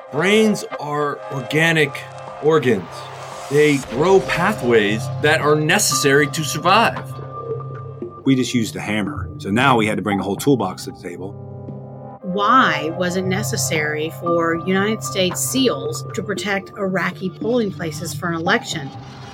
Brains are organic organs. They grow pathways that are necessary to survive. We just used a hammer. So now we had to bring a whole toolbox to the table. Why was it necessary for United States SEALs to protect Iraqi polling places for an election?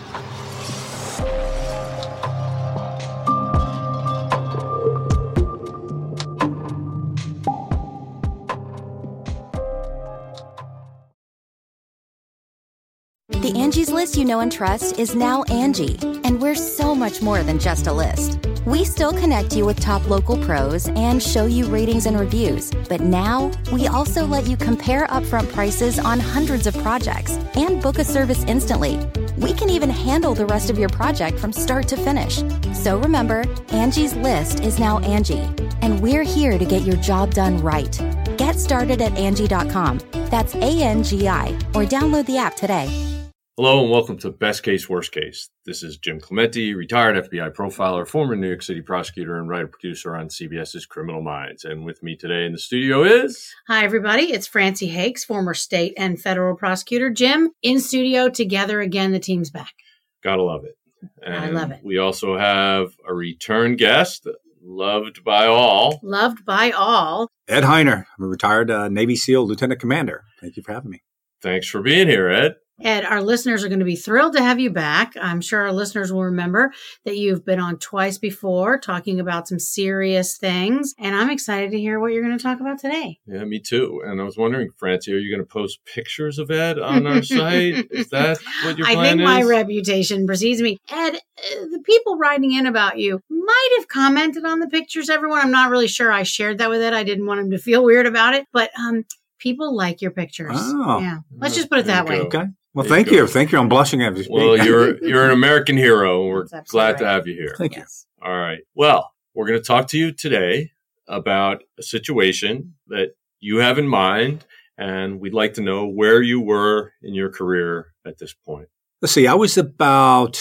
The Angie's List you know and trust is now Angie, and we're so much more than just a list. We still connect you with top local pros and show you ratings and reviews, but now we also let you compare upfront prices on hundreds of projects and book a service instantly. We can even handle the rest of your project from start to finish. So remember, Angie's List is now Angie, and we're here to get your job done right. Get started at Angie.com. That's ANGI, or download the app today. Hello and welcome to Best Case, Worst Case. This is Jim Clemente, retired FBI profiler, former New York City prosecutor, and writer-producer on CBS's Criminal Minds. And with me today in the studio is... Hi, everybody. It's Francie Hakes, former state and federal prosecutor. Jim, in studio together again. The team's back. Gotta love it. And I love it. We also have a return guest, loved by all. Loved by all. Ed Heiner, I'm a retired Navy SEAL Lieutenant Commander. Thank you for having me. Thanks for being here, Ed. Ed, our listeners are going to be thrilled to have you back. I'm sure our listeners will remember that you've been on twice before talking about some serious things, and I'm excited to hear what you're going to talk about today. Yeah, me too. And I was wondering, Francie, are you going to post pictures of Ed on our site? Is that what your plan is? I think my reputation precedes me. Ed, the people writing in about you might have commented on the pictures, everyone. I'm not really sure I shared that with Ed. I didn't want him to feel weird about it, but people like your pictures. Oh. Yeah. Let's just put it that way. Okay. Well, thank you. Thank you. I'm blushing at you. Well, you're an American hero. We're glad to have you here. Thank you. All right. Well, we're going to talk to you today about a situation that you have in mind, and we'd like to know where you were in your career at this point. Let's see. I was about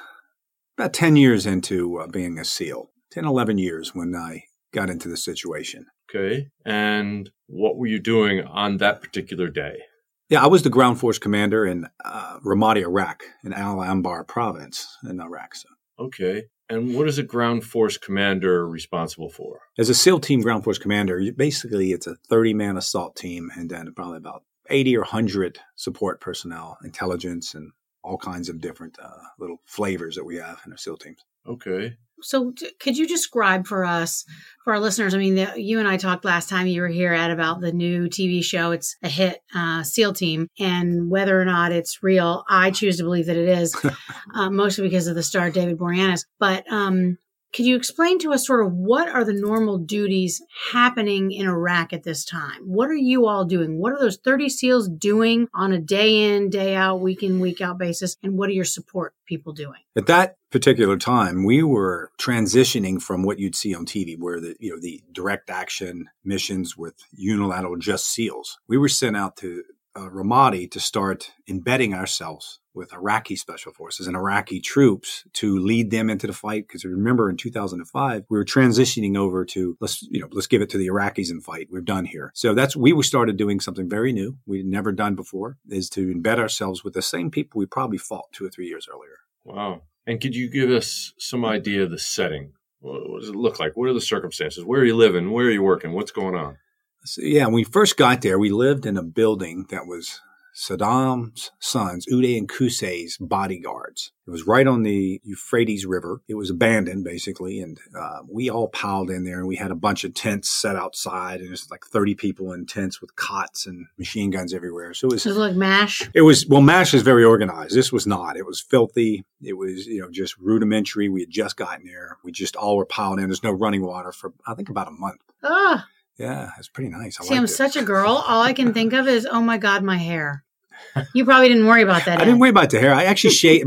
10 years into being a SEAL, 10, 11 years when I got into the situation. Okay. And what were you doing on that particular day? Yeah, I was the ground force commander in Ramadi, Iraq, in Al Anbar province in Iraq. So. Okay. And what is a ground force commander responsible for? As a SEAL team ground force commander, basically it's a 30-man assault team and then probably about 80 or 100 support personnel, intelligence, and all kinds of different little flavors that we have in our SEAL teams. Okay. So could you describe for us, for our listeners, I mean, you and I talked last time you were here, Ed, about the new TV show. It's a hit, SEAL Team, and whether or not it's real, I choose to believe that it is, mostly because of the star David Boreanaz. But could you explain to us sort of what are the normal duties happening in Iraq at this time? What are you all doing? What are those 30 SEALs doing on a day in, day out, week in, week out basis? And what are your support people doing? At that particular time, we were transitioning from what you'd see on TV, where the direct action missions with unilateral just SEALs. We were sent out to Ramadi to start embedding ourselves with Iraqi special forces and Iraqi troops to lead them into the fight. Because remember, in 2005, we were transitioning over to let's give it to the Iraqis and fight. We're done here. So we started doing something very new we'd never done before, is to embed ourselves with the same people we probably fought 2 or 3 years earlier. Wow. And could you give us some idea of the setting? What does it look like? What are the circumstances? Where are you living? Where are you working? What's going on? So, yeah, when we first got there, we lived in a building that was Saddam's sons, Uday and Qusay's bodyguards. It was right on the Euphrates River. It was abandoned, basically, and we all piled in there, and we had a bunch of tents set outside, and there's like 30 people in tents with cots and machine guns everywhere. So it was like MASH? MASH is very organized. This was not. It was filthy. It was, just rudimentary. We had just gotten there. We just all were piled in. There's no running water for, I think, about a month. Ah. Yeah, it's pretty nice. See, I'm such a girl. All I can think of is, oh my God, my hair. You probably didn't worry about that. I didn't worry about the hair. I actually shave.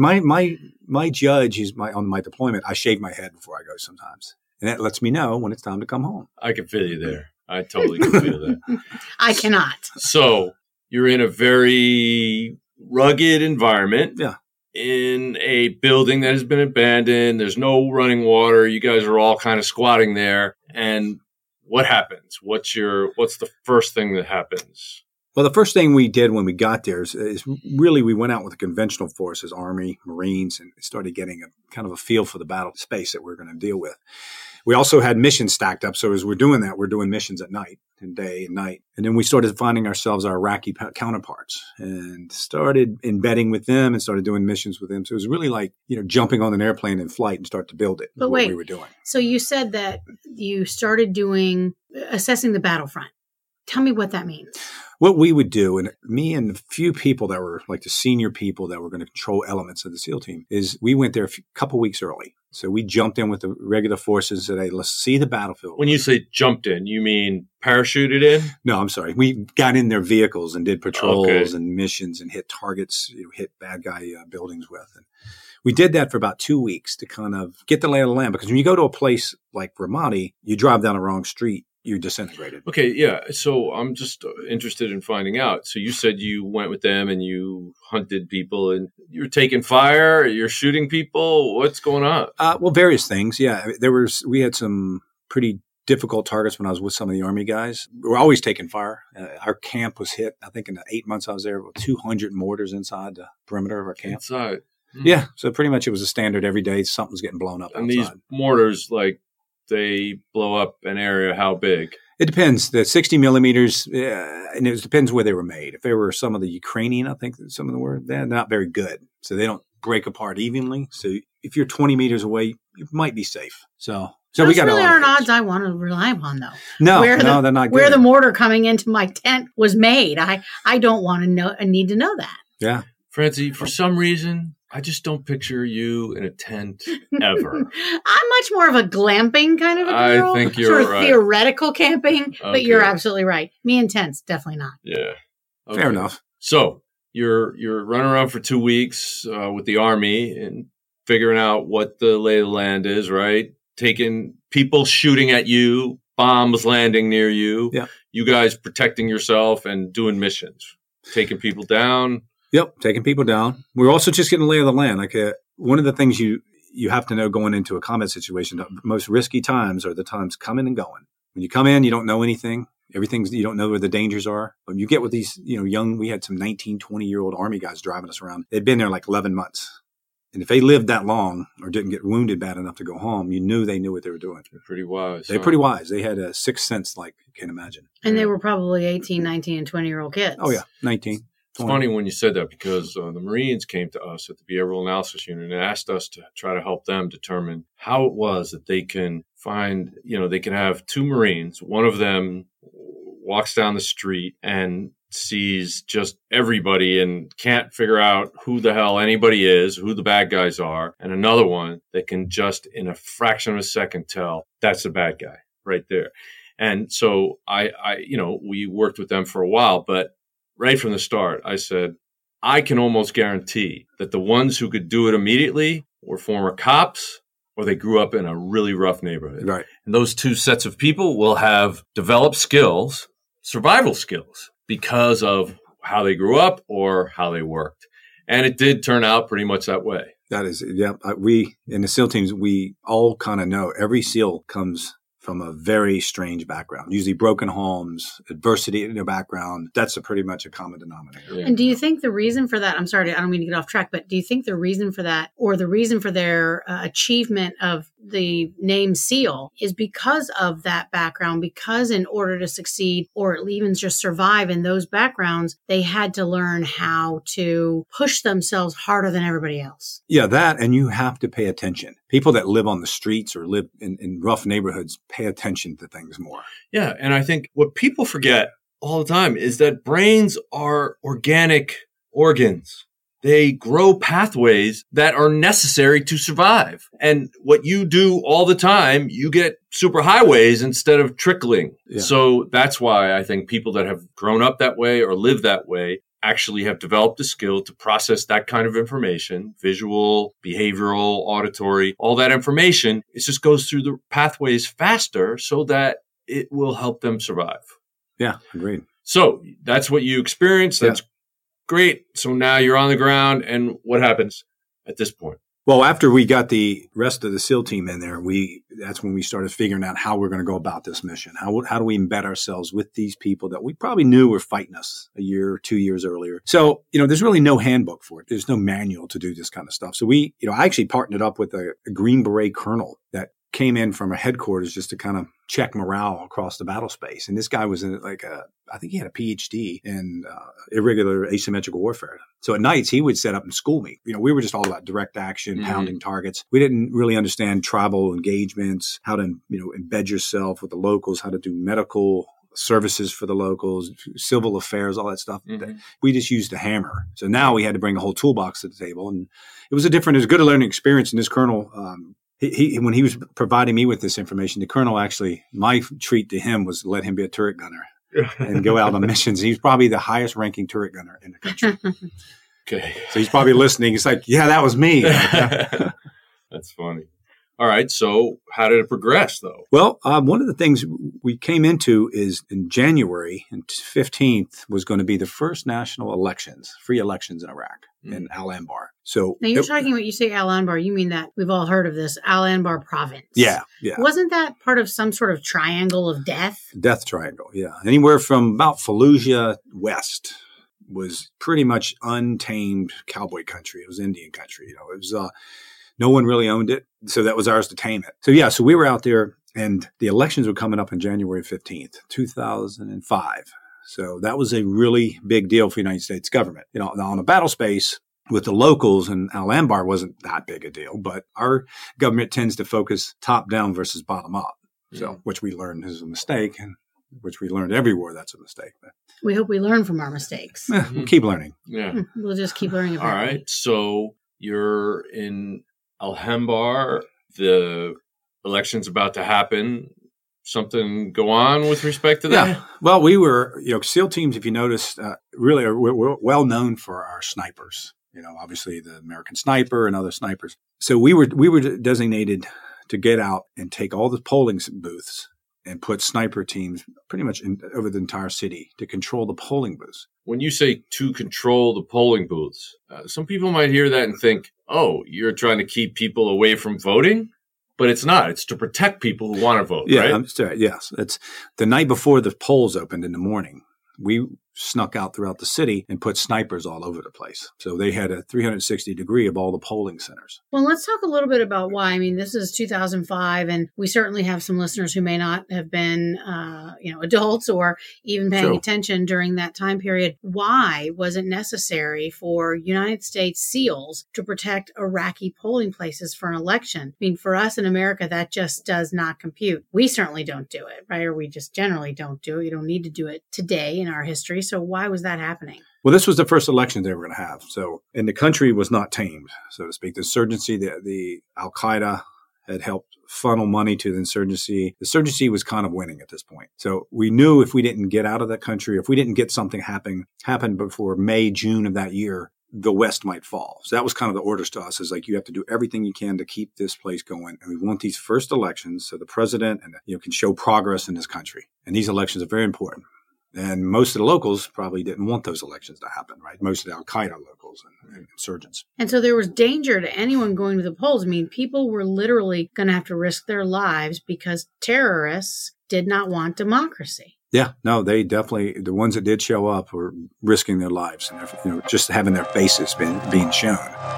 My judge is on my deployment. I shave my head before I go sometimes, and that lets me know when it's time to come home. I can feel you there. I totally can feel that. I cannot. So you're in a very rugged environment. Yeah. In a building that has been abandoned. There's no running water. You guys are all kind of squatting there, and what happens? What's the first thing that happens? Well, the first thing we did when we got there is really we went out with the conventional forces, Army, Marines, and started getting a kind of a feel for the battle space that we're going to deal with. We also had missions stacked up. So as we're doing that, we're doing missions at night and day and night. And then we started finding ourselves our Iraqi counterparts and started embedding with them and started doing missions with them. So it was really like, jumping on an airplane in flight and start to build it. But what wait, we were doing. So you said that you started assessing the battlefront. Tell me what that means. What we would do, and me and a few people that were like the senior people that were going to control elements of the SEAL team, is we went there a couple weeks early. So we jumped in with the regular forces and said, hey, let's see the battlefield. When you say jumped in, you mean parachuted in? No, I'm sorry. We got in their vehicles and did patrols and missions and hit targets, hit bad guy buildings with. And we did that for about 2 weeks to kind of get the lay of the land. Because when you go to a place like Ramadi, you drive down the wrong street, you're disintegrated. Okay, yeah. So I'm just interested in finding out. So you said you went with them and you hunted people and you're taking fire, you're shooting people. What's going on? Well, various things. Yeah, we had some pretty difficult targets when I was with some of the Army guys. We're always taking fire. Our camp was hit, I think in the 8 months I was there, 200 mortars inside the perimeter of our camp. Inside? Yeah. So pretty much it was a standard every day. Something's getting blown up outside. And these mortars, they blow up an area how big? It depends. The 60 millimeters, and it depends where they were made. If they were some of the Ukrainian, I think some of them were, they're not very good. So they don't break apart evenly. So if you're 20 meters away, you might be safe. So we got really aren't odds I want to rely upon, though. No, they're not good. Where the mortar coming into my tent was made. I don't want to know. I need to know that. Yeah. Francie, for some reason, I just don't picture you in a tent ever. I'm much more of a glamping kind of a girl. I think you're sort of right. Theoretical camping, but you're absolutely right. Me and tents, definitely not. Yeah. Okay. Fair enough. So you're running around for 2 weeks with the Army and figuring out what the lay of the land is, right? Taking people shooting at you, bombs landing near you, you guys protecting yourself and doing missions, taking people down. Yep, taking people down. We're also just getting the lay of the land. One of the things you have to know going into a combat situation, the most risky times are the times coming and going. When you come in, you don't know anything. You don't know where the dangers are. When you get with these, we had some 19, 20-year-old Army guys driving us around. They'd been there like 11 months. And if they lived that long or didn't get wounded bad enough to go home, you knew they knew what they were doing. They're pretty wise. They're pretty wise. They had a sixth sense like you can't imagine. And they were probably 18, 19, and 20-year-old kids. Oh, yeah, 19. It's funny when you said that because the Marines came to us at the Behavioral Analysis Unit and asked us to try to help them determine how it was that they can find, they can have two Marines. One of them walks down the street and sees just everybody and can't figure out who the hell anybody is, who the bad guys are. And another one that can just in a fraction of a second tell that's the bad guy right there. And so we worked with them for a while, but right from the start, I said, I can almost guarantee that the ones who could do it immediately were former cops or they grew up in a really rough neighborhood. Right. And those two sets of people will have developed skills, survival skills, because of how they grew up or how they worked. And it did turn out pretty much that way. That is, yeah. We, in the SEAL teams, we all kind of know every SEAL comes from a very strange background, usually broken homes, adversity in their background. That's pretty much a common denominator. Yeah. And do you think the reason for that, I'm sorry, I don't mean to get off track, but do you think the reason for that or the reason for their achievement of the name SEAL is because of that background? Because in order to succeed or even just survive in those backgrounds, they had to learn how to push themselves harder than everybody else. Yeah, that, and you have to pay attention. People that live on the streets or live in rough neighborhoods pay attention to things more. Yeah, and I think what people forget all the time is that brains are organic organs. They grow pathways that are necessary to survive. And what you do all the time, you get superhighways instead of trickling. Yeah. So that's why I think people that have grown up that way or live that way actually have developed the skill to process that kind of information, visual, behavioral, auditory, all that information. It just goes through the pathways faster so that it will help them survive. Yeah, agreed. So that's what you experienced. That's great. So now you're on the ground. And what happens at this point? Well, after we got the rest of the SEAL team in there, that's when we started figuring out how we're going to go about this mission. How do we embed ourselves with these people that we probably knew were fighting us a year or 2 years earlier? So, there's really no handbook for it. There's no manual to do this kind of stuff. So I actually partnered up with a Green Beret colonel that came in from a headquarters just to kind of check morale across the battle space. And this guy was I think he had a PhD in irregular asymmetrical warfare. So at nights, he would set up and school me. We were just all about direct action, pounding targets. We didn't really understand tribal engagements, how to, embed yourself with the locals, how to do medical services for the locals, civil affairs, all that stuff. We just used a hammer. So now we had to bring a whole toolbox to the table. And it was a good learning experience. And this colonel, when he was providing me with this information, the colonel actually, my treat to him was to let him be a turret gunner and go out on missions. He's probably the highest ranking turret gunner in the country. Okay. So he's probably listening. He's like, yeah, that was me. That's funny. All right. So how did it progress, though? Well, one of the things we came into is in January 15th was going to be the first national elections, free elections in Iraq, in Al Anbar. So now you're talking when you say Al Anbar, you mean that we've all heard of this Al Anbar province. Yeah. Wasn't that part of some sort of triangle of death? Death triangle, yeah. Anywhere from about Fallujah west was pretty much untamed cowboy country. It was Indian country. It was no one really owned it. So that was ours to tame it. So we were out there and the elections were coming up on January 15th, 2005. So that was a really big deal for the United States government. On a battle space with the locals, and Al Anbar wasn't that big a deal, but our government tends to focus top down versus bottom up. So, which we learned is a mistake, and which we learned everywhere that's a mistake. But we hope we learn from our mistakes. We'll keep learning. Yeah. We'll just keep learning about it. All right. So you're in Al Anbar, the election's about to happen. Something go on with respect to that? Yeah. Well, we were, SEAL teams, if you noticed, really we're well known for our snipers. Obviously the American sniper and other snipers. So we were designated to get out and take all the polling booths and put sniper teams pretty much over the entire city to control the polling booths. When you say to control the polling booths, some people might hear that and think, oh, you're trying to keep people away from voting? But it's not. It's to protect people who want to vote, yeah, right? Yes. It's the night before the polls opened in the morning. We snuck out throughout the city and put snipers all over the place. So they had a 360 degree of all the polling centers. Well, let's talk a little bit about why. I mean, this is 2005, and we certainly have some listeners who may not have been, adults or even paying attention during that time period. Why was it necessary for United States SEALs to protect Iraqi polling places for an election? I mean, for us in America, that just does not compute. We certainly don't do it, right? Or we just generally don't do it. You don't need to do it today in our history. So why was that happening? Well, this was the first election they were going to have. So, and the country was not tamed, so to speak. The insurgency, the Al-Qaeda had helped funnel money to the insurgency. The insurgency was kind of winning at this point. So we knew if we didn't get out of that country, if we didn't get something happen before May, June of that year, the West might fall. So that was kind of the orders to us, is like, you have to do everything you can to keep this place going. And we want these first elections so the president can show progress in this country. And these elections are very important. And most of the locals probably didn't want those elections to happen, right? Most of the Al-Qaeda locals and insurgents. And so there was danger to anyone going to the polls. I mean, people were literally going to have to risk their lives because terrorists did not want democracy. Yeah, no, they definitely, the ones that did show up were risking their lives and just having their faces being shown.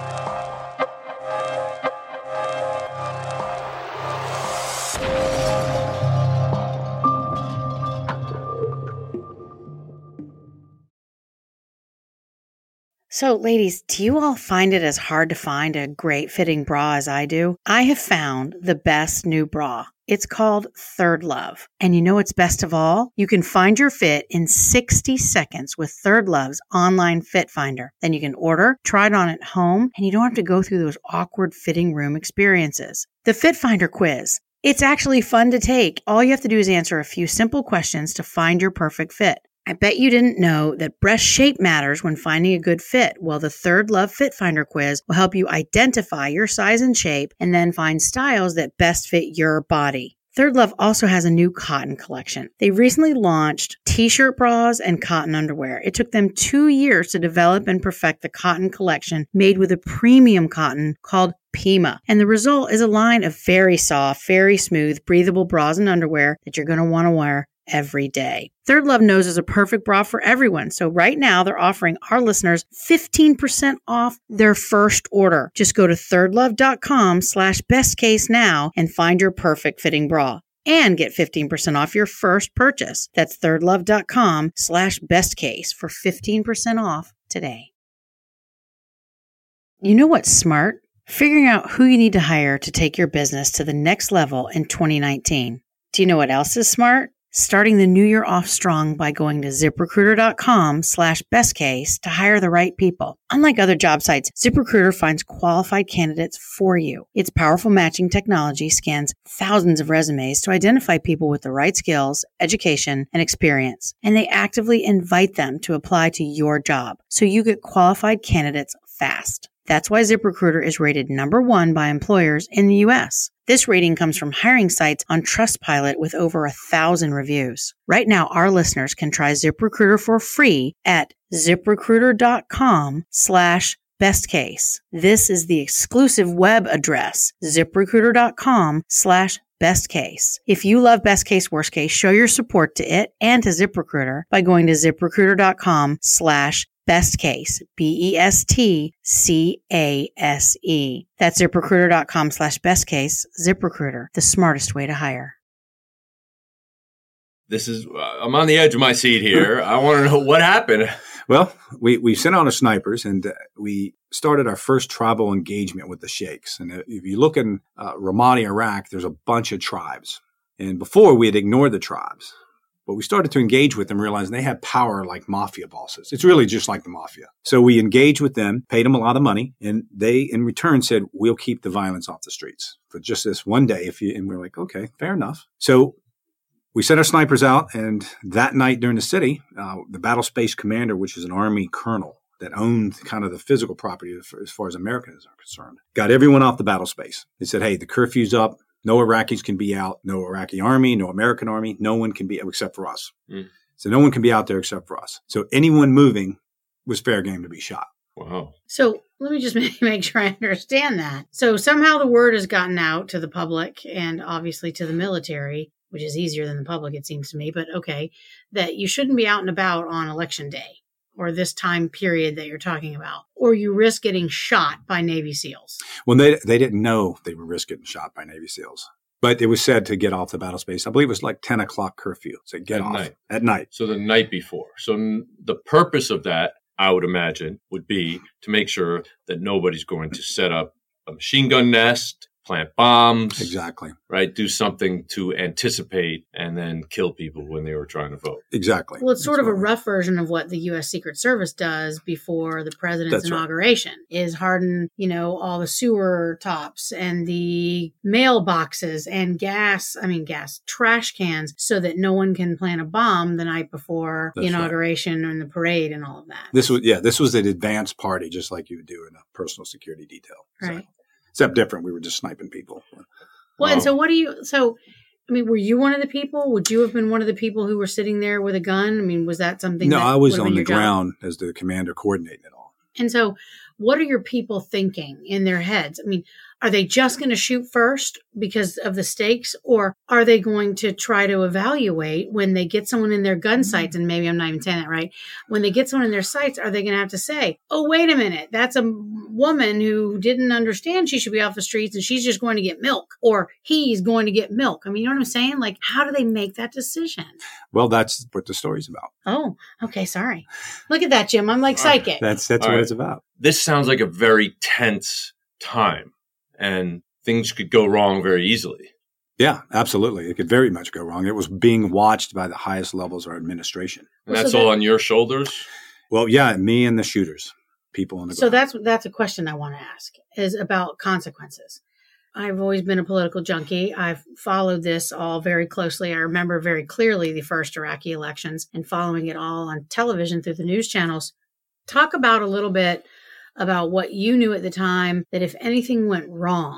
So, ladies, do you all find it as hard to find a great fitting bra as I do? I have found the best new bra. It's called Third Love. And you know what's best of all? You can find your fit in 60 seconds with Third Love's online fit finder. Then you can order, try it on at home, and you don't have to go through those awkward fitting room experiences. The Fit Finder quiz. It's actually fun to take. All you have to do is answer a few simple questions to find your perfect fit. I bet you didn't know that breast shape matters when finding a good fit. Well, the Third Love Fit Finder quiz will help you identify your size and shape and then find styles that best fit your body. Third Love also has a new cotton collection. They recently launched t-shirt bras and cotton underwear. It took them 2 years to develop and perfect the cotton collection made with a premium cotton called Pima. And the result is a line of very soft, very smooth, breathable bras and underwear that you're going to want to wear every day. Third Love knows is a perfect bra for everyone. So right now they're offering our listeners 15% off their first order. Just go to thirdlove.com/bestcase now and find your perfect fitting bra and get 15% off your first purchase. That's thirdlove.com/bestcase for 15% off today. You know what's smart? Figuring out who you need to hire to take your business to the next level in 2019. Do you know what else is smart? Starting the new year off strong by going to ZipRecruiter.com/bestcase to hire the right people. Unlike other job sites, ZipRecruiter finds qualified candidates for you. Its powerful matching technology scans thousands of resumes to identify people with the right skills, education, and experience. And they actively invite them to apply to your job, so you get qualified candidates fast. That's why ZipRecruiter is rated #1 by employers in the U.S. This rating comes from hiring sites on Trustpilot with over 1,000 reviews. Right now, our listeners can try ZipRecruiter for free at ZipRecruiter.com/bestcase. This is the exclusive web address, ZipRecruiter.com/bestcase. If you love Best Case, Worst Case, show your support to it and to ZipRecruiter by going to ZipRecruiter.com/bestcase, BESTCASE. That's ZipRecruiter.com/bestcase. ZipRecruiter, the smartest way to hire. I'm on the edge of my seat here. I want to know what happened. Well, we sent out our snipers and we started our first tribal engagement with the sheikhs. And if you look in Ramadi, Iraq, there's a bunch of tribes. And before we had ignored the tribes. But we started to engage with them, realizing they had power like mafia bosses. It's really just like the mafia. So we engaged with them, paid them a lot of money, and they, in return, said, we'll keep the violence off the streets for just this one day. And we're like, okay, fair enough. So we sent our snipers out, and that night during the city, the Battle Space Commander, which is an Army colonel that owned kind of the physical property as far as Americans are concerned, got everyone off the battle space. They said, hey, the curfew's up. No Iraqis can be out, no Iraqi army, no American army. No one can be except for us. So no one can be out there except for us. So anyone moving was fair game to be shot. Wow. So let me just make sure I understand that. So somehow the word has gotten out to the public and obviously to the military, which is easier than the public, it seems to me. But okay, that you shouldn't be out and about on Election Day or this time period that you're talking about, or you risk getting shot by Navy SEALs. Well, they didn't know they would risk getting shot by Navy SEALs. But it was said to get off the battle space. I believe it was like 10 o'clock curfew. So get off at night. So the night before. So the purpose of that, I would imagine, would be to make sure that nobody's going to set up a machine gun nest, plant bombs. Exactly. Right? Do something to anticipate and then kill people when they were trying to vote. Exactly. Well, it's sort of a rough version of what the U.S. Secret Service does before the president's inauguration, is harden, all the sewer tops and the mailboxes and trash cans so that no one can plant a bomb the night before the inauguration and the parade and all of that. This was an advance party, just like you would do in a personal security detail. Right. So. Except different. We were just sniping people. Well, and so were you one of the people? Would you have been one of the people who were sitting there with a gun? I mean, was that something? No, I was on the ground as the commander coordinating it all. And so what are your people thinking in their heads? I mean, are they just going to shoot first because of the stakes, or are they going to try to evaluate when they get someone in their gun sights? And maybe I'm not even saying that right. When they get someone in their sights, are they going to have to say, oh, wait a minute, that's a woman who didn't understand she should be off the streets and she's just going to get milk, or he's going to get milk? I mean, you know what I'm saying? Like, how do they make that decision? Well, that's what the story's about. Oh, okay. Sorry. Look at that, Jim. I'm like psychic. That's what it's about. This sounds like a very tense time. And things could go wrong very easily. Yeah, absolutely. It could very much go wrong. It was being watched by the highest levels of our administration. And that's all on your shoulders? Well, yeah, me and the shooters, people on the ground. So that's a question I want to ask, is about consequences. I've always been a political junkie. I've followed this all very closely. I remember very clearly the first Iraqi elections and following it all on television through the news channels. Talk about a little bit about what you knew at the time, that if anything went wrong,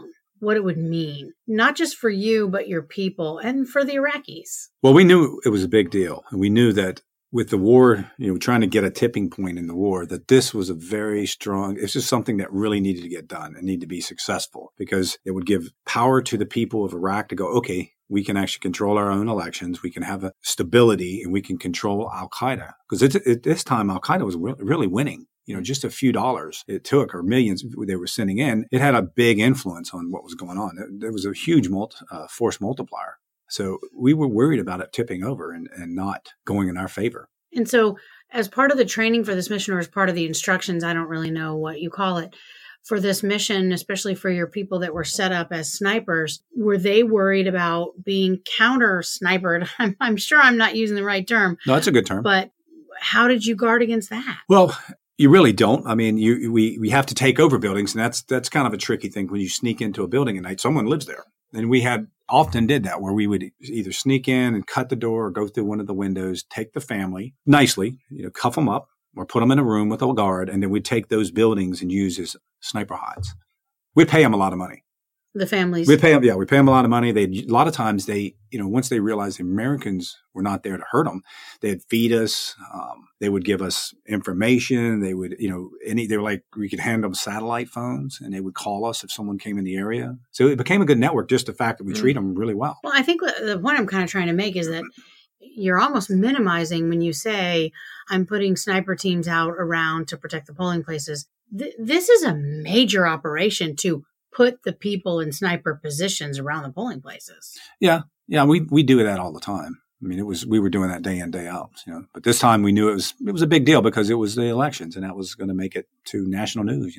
what it would mean, not just for you, but your people and for the Iraqis? Well, we knew it was a big deal. And we knew that with the war, trying to get a tipping point in the war, that this was a very strong, it's just something that really needed to get done and need to be successful, because it would give power to the people of Iraq to go, okay, we can actually control our own elections. We can have a stability and we can control Al-Qaeda. Because at this time, Al-Qaeda was really winning. Just a few dollars it took, or millions they were sending in. It had a big influence on what was going on. There was a huge force multiplier. So we were worried about it tipping over and not going in our favor. And so as part of the training for this mission, or as part of the instructions, I don't really know what you call it, for this mission, especially for your people that were set up as snipers, were they worried about being counter-snipered? I'm sure I'm not using the right term. No, that's a good term. But how did you guard against that? Well, you really don't. I mean, we have to take over buildings, and that's kind of a tricky thing when you sneak into a building at night. Someone lives there. And we often did that, where we would either sneak in and cut the door or go through one of the windows, take the family nicely, cuff them up or put them in a room with a guard, and then we'd take those buildings and use as sniper hides. We'd pay them a lot of money. The families. We pay them a lot of money. A lot of times once they realized the Americans were not there to hurt them, they'd feed us. They would give us information. They would, they were like, we could hand them satellite phones, and they would call us if someone came in the area. So it became a good network, just the fact that we treat them really well. Well, I think the point I'm kind of trying to make is that you're almost minimizing when you say, I'm putting sniper teams out around to protect the polling places. This is a major operation to put the people in sniper positions around the polling places. Yeah. We do that all the time. I mean, we were doing that day in, day out, but this time we knew it was a big deal because it was the elections, and that was going to make it to national news,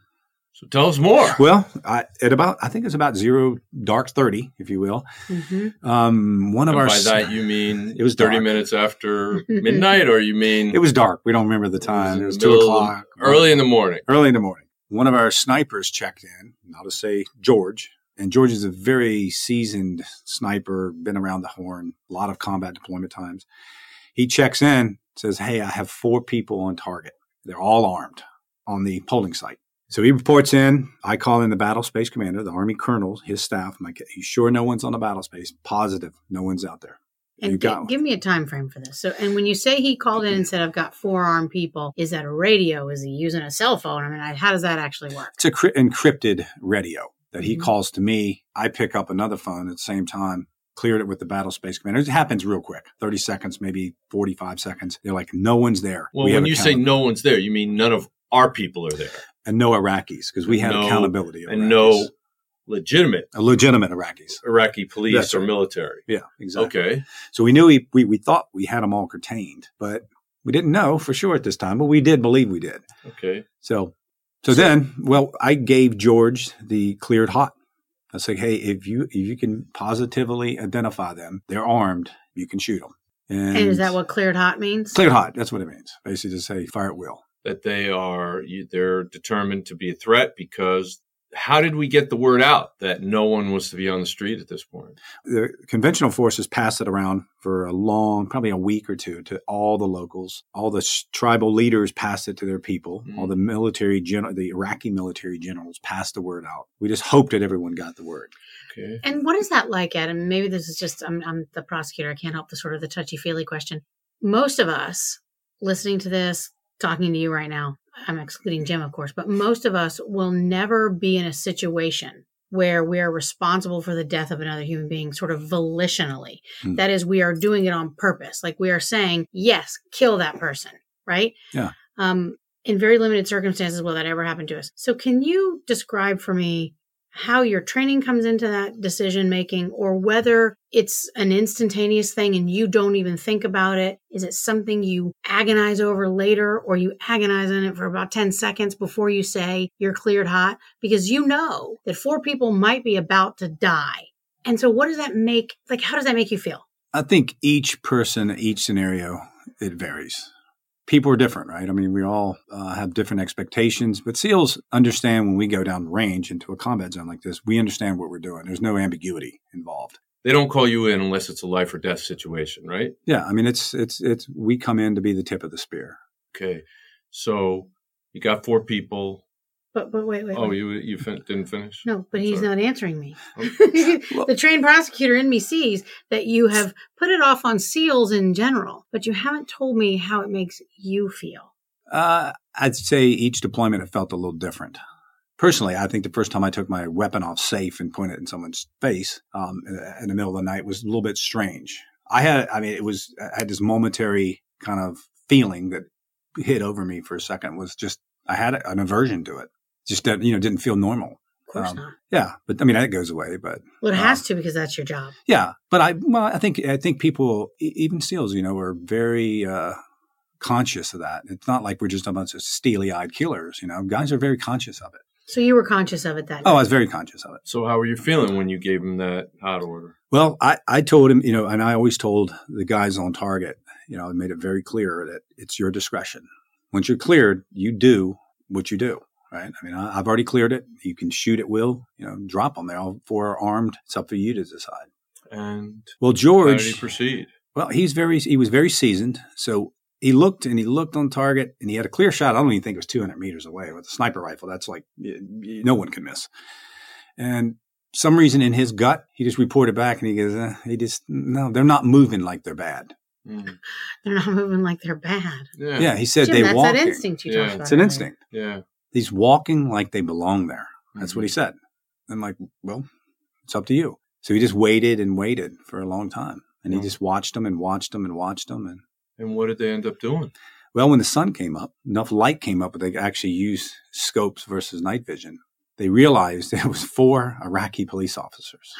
So tell us more. Well, I think it's about dark 30, if you will. Mm-hmm. By that you mean it was 30 dark. Minutes after midnight, or you mean it was dark? We don't remember the time. It was 2 o'clock. Early in the morning. One of our snipers checked in, and I'll just say George. And George is a very seasoned sniper, been around the horn, a lot of combat deployment times. He checks in, says, hey, I have 4 people on target. They're all armed on the polling site. So he reports in. I call in the battle space commander, the Army colonel, his staff. I'm like, you sure no one's on the battle space? Positive, no one's out there. And give me a time frame for this. So, and when you say he called in and said, I've got 4 armed people, is that a radio? Is he using a cell phone? I mean, how does that actually work? It's an encrypted radio that he calls to me. I pick up another phone at the same time, cleared it with the battle space commander. It happens real quick, 30 seconds, maybe 45 seconds. They're like, no one's there. Well, when you say no one's there, you mean none of our people are there. And no Iraqis, because we had accountability. Of and Iraqis. No legitimate Iraqis. Iraqi police That's or right. military. Yeah, exactly. Okay. So we knew we thought we had them all contained, but we didn't know for sure at this time, but we did believe we did. Okay. So then, I gave George the cleared hot. I was like, hey, if you can positively identify them, they're armed, you can shoot them. And is that what cleared hot means? Cleared hot, that's what it means. Basically to say fire at will. That they're determined to be a threat, because how did we get the word out that no one was to be on the street at this point? The conventional forces passed it around for probably a week or two, to all the locals. All the tribal leaders passed it to their people. All the the Iraqi military generals passed the word out. We just hoped that everyone got the word. Okay. And what is that like, Adam? Maybe this is just, I'm the prosecutor. I can't help the touchy-feely question. Most of us listening to this, talking to you right now, I'm excluding Jim, of course, but most of us will never be in a situation where we are responsible for the death of another human being sort of volitionally. That is, we are doing it on purpose. Like we are saying, yes, kill that person, right? Yeah. In very limited circumstances will that ever happen to us. So can you describe for me how your training comes into that decision making, or whether it's an instantaneous thing and you don't even think about it? Is it something you agonize over later, or you agonize on it for about 10 seconds before you say you're cleared hot? Because you know that 4 people might be about to die. And so what does that make, how does that make you feel? I think each person, each scenario, it varies. People are different, right? I mean, we all have different expectations, but SEALs understand when we go down range into a combat zone like this, we understand what we're doing. There's no ambiguity involved. They don't call you in unless it's a life or death situation, right? Yeah. I mean, it's we come in to be the tip of the spear. Okay. So you got 4 people. But wait. Oh, you didn't finish? No, but he's not answering me. Oh. The trained prosecutor in me sees that you have put it off on SEALs in general, but you haven't told me how it makes you feel. I'd say each deployment it felt a little different. Personally, I think the first time I took my weapon off safe and pointed it in someone's face in the middle of the night was a little bit strange. I had this momentary kind of feeling that hit over me for a second. Was just I had an aversion to it. Just that didn't feel normal. Of course not. Yeah, but I mean that goes away. But Well, it has to because that's your job. yeah, but I think people, even SEALs, are very conscious of that. It's not like we're just a bunch of steely-eyed killers. Guys are very conscious of it. So you were conscious of it that Oh, day. I was very conscious of it. So how were you feeling when you gave him that hot order? Well, I told him, and I always told the guys on target, I made it very clear that it's your discretion. Once you're cleared, you do what you do, right? I mean, I've already cleared it. You can shoot at will, drop them. They're all 4 armed. It's up for you to decide. And Well, how George, did he proceed? well, he was very seasoned. So he looked on target and he had a clear shot. I don't even think it was 200 meters away with a sniper rifle. That's like, no one can miss. And some reason in his gut, he just reported back and he goes, no, they're not moving like they're bad. Mm. They're not moving like they're bad. Yeah, he said Jim, they that's walking. that instinct you Yeah. talked about. It's an earlier. instinct. Yeah. He's walking like they belong there. That's what he said. I'm like, well, it's up to you. So he just waited and waited for a long time. And he just watched them and watched them and watched them. And what did they end up doing? Well, when the sun came up, enough light came up that they could actually use scopes versus night vision. They realized there was 4 Iraqi police officers.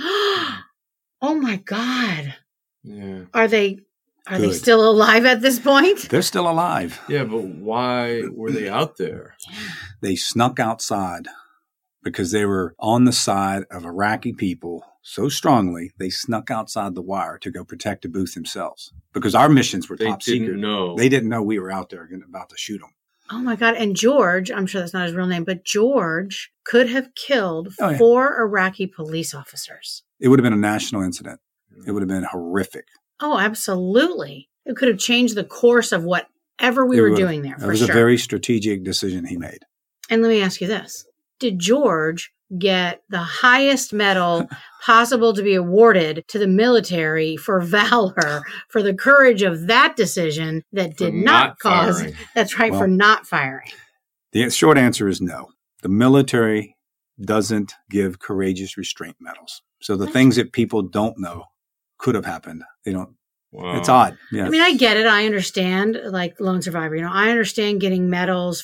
Oh my God. Yeah. Are they Good. still alive at this point? They're still alive. Yeah, but why were they out there? They snuck outside because they were on the side of Iraqi people so strongly, they snuck outside the wire to go protect the booth themselves. Because our missions were They top didn't secret. know. They didn't know we were out there about to shoot them. Oh my God. And George, I'm sure that's not his real name, but George could have killed Oh, yeah. 4 Iraqi police officers. It would have been a national incident. It would have been horrific. Oh, absolutely. It could have changed the course of whatever we were doing there, It for was sure. a very strategic decision he made. And let me ask you this. Did George get the highest medal possible to be awarded to the military for valor, for the courage of that decision that For did not not cause, firing. that's right, Well- for not firing? The short answer is no. The military doesn't give courageous restraint medals. So the things that people don't know could have happened. They don't. Wow. It's odd. Yeah. I mean, I get it. I understand, like Lone Survivor, I understand getting medals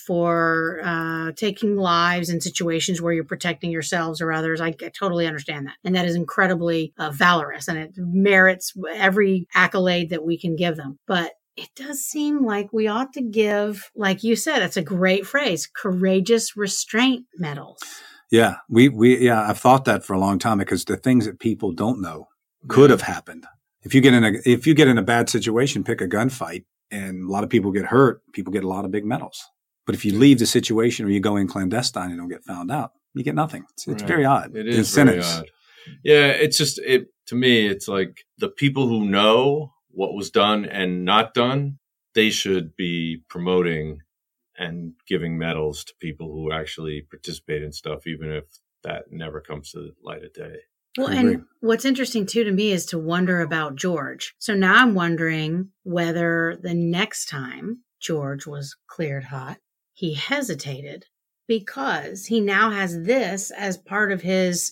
for taking lives in situations where you're protecting yourselves or others. I totally understand that. And that is incredibly valorous and it merits every accolade that we can give them. But it does seem like we ought to give, like you said, it's a great phrase, courageous restraint medals. Yeah. I've thought that for a long time because the things that people don't know could have happened. If you get in a bad situation, pick a gunfight and a lot of people get hurt, people get a lot of big medals. But if you leave the situation or you go in clandestine and don't get found out, you get nothing. It's Right. very odd. It is very odd. Yeah, it's just to me, it's like the people who know what was done and not done, they should be promoting and giving medals to people who actually participate in stuff, even if that never comes to the light of day. Well, I agree. and what's interesting too to me is to wonder about George. So now I'm wondering whether the next time George was cleared hot, he hesitated because he now has this as part of his,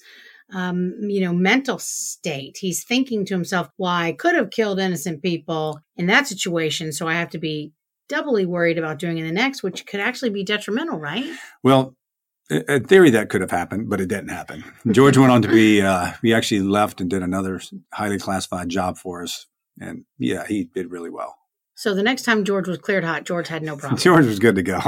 mental state. He's thinking to himself, well, I could have killed innocent people in that situation, so I have to be doubly worried about doing it in the next, which could actually be detrimental, right? Well, in theory, that could have happened, but it didn't happen. George went on to be, he actually left and did another highly classified job for us. And yeah, he did really well. So the next time George was cleared hot, George had no problem. George was good to go.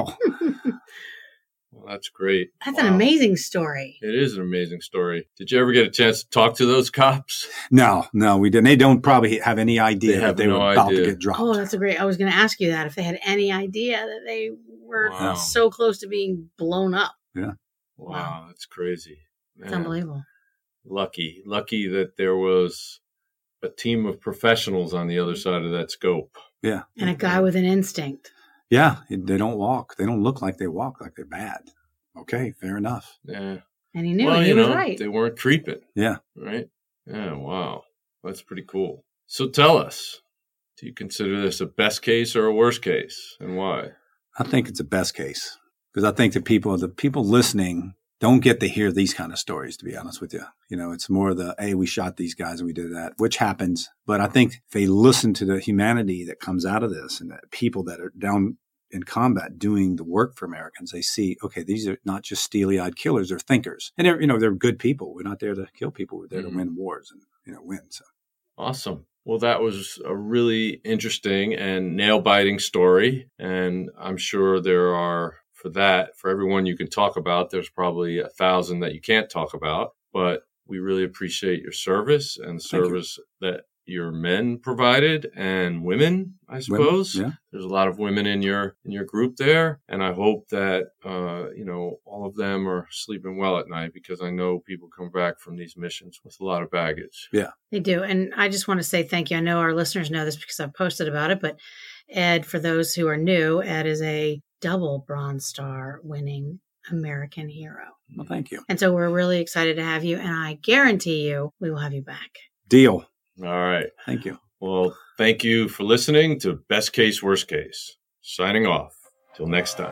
Well, that's great. That's Wow. an amazing story. It is an amazing story. Did you ever get a chance to talk to those cops? No, we didn't. They don't probably have any idea They that have they no were about idea. to get dropped. Oh, that's a great. I was going to ask you that if they had any idea that they were Wow. so close to being blown up. Wow, that's crazy. It's Man, unbelievable. lucky that there was a team of professionals on the other side of that scope. Yeah. And a guy with an instinct. Yeah. They don't walk. They don't look like they walk like they're bad. Okay, fair enough. Yeah. And he knew it. He was right. They weren't creeping. Yeah. Right? Yeah, wow. That's pretty cool. So tell us, do you consider this a best case or a worst case, and why? I think it's a best case because I think the people listening don't get to hear these kind of stories, to be honest with you. It's more hey, we shot these guys and we did that, which happens. But I think if they listen to the humanity that comes out of this and the people that are down in combat doing the work for Americans, they see, okay, these are not just steely-eyed killers, they're thinkers. And they're good people. We're not there to kill people. We're there to win wars and, win. So. Awesome. Well, that was a really interesting and nail-biting story. And I'm sure there are, for everyone you can talk about, there's probably 1,000 that you can't talk about. But we really appreciate your service and service that your men provided and women, I suppose. Women, yeah. There's a lot of women in your group there. And I hope that, all of them are sleeping well at night, because I know people come back from these missions with a lot of baggage. Yeah. They do. And I just want to say thank you. I know our listeners know this because I've posted about it, but Ed, for those who are new, Ed is a double Bronze Star winning American hero. Well, thank you. And so we're really excited to have you. And I guarantee you we will have you back. Deal. All right. Thank you. Well, thank you for listening to Best Case, Worst Case. Signing off. Till next time.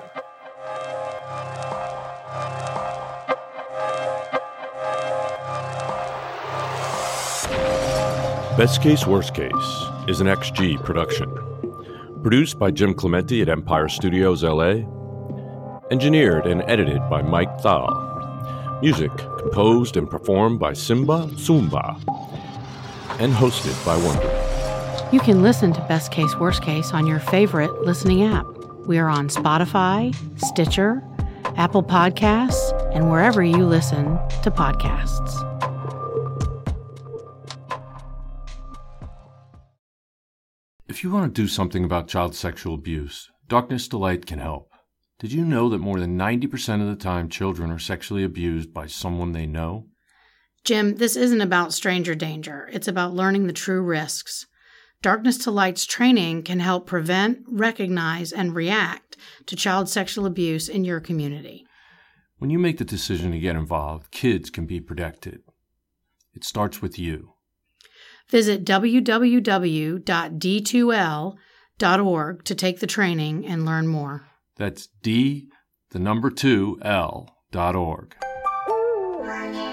Best Case, Worst Case is an XG production. Produced by Jim Clementi at Empire Studios, LA. Engineered and edited by Mike Thal. Music composed and performed by Simba Sumba. And hosted by Wonder. You can listen to Best Case, Worst Case on your favorite listening app. We are on Spotify, Stitcher, Apple Podcasts, and wherever you listen to podcasts. If you want to do something about child sexual abuse, Darkness to Light can help. Did you know that more than 90% of the time children are sexually abused by someone they know? Jim, this isn't about stranger danger. It's about learning the true risks. Darkness to Light's training can help prevent, recognize, and react to child sexual abuse in your community. When you make the decision to get involved, kids can be protected. It starts with you. Visit www.d2l.org to take the training and learn more. That's D2L.org.